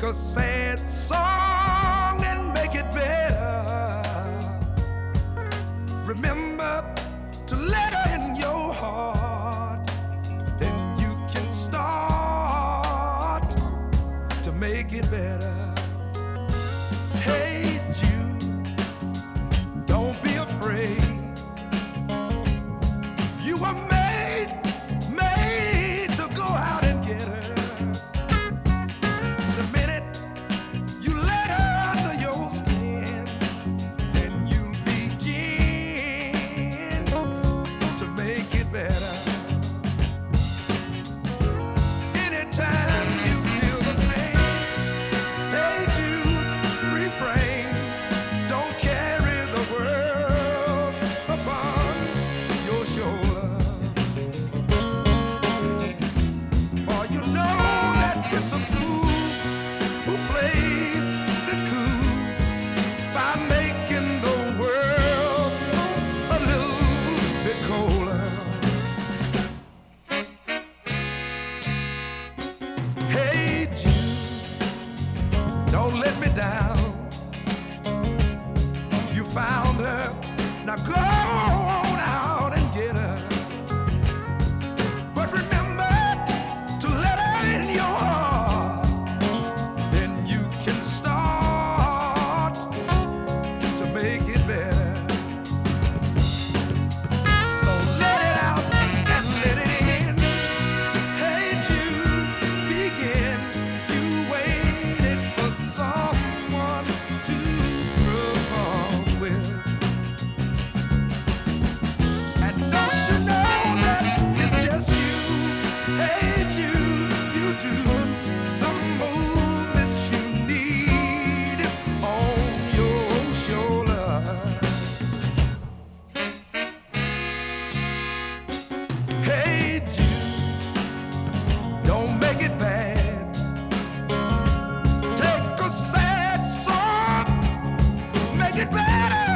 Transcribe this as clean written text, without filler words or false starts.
a sad song and make it better. Remember to let her in your heart, then you can start to make it better. Hey Jude, don't be afraid. You were made to go out and get her. The minute you let her under your skin, then you begin to make it better. Anytime you feel the pain, hey Jude, refrain. Don't carry the world upon your shoulder. For you know that it's a fool who plays it cool by making the world a little bit colder. Hey Jude, don't let me down. You found her, now go on out and get her. But remember to let her in your heart, then you can start to make it better. So let it out and let it in. Hey Jude, begin. You waited for someone to perform with. And don't you know that it's just you? Hey Jude, you do. The movements you need is on your shoulder. Hey Jude, don't make it bad. Take a sad song, make it better.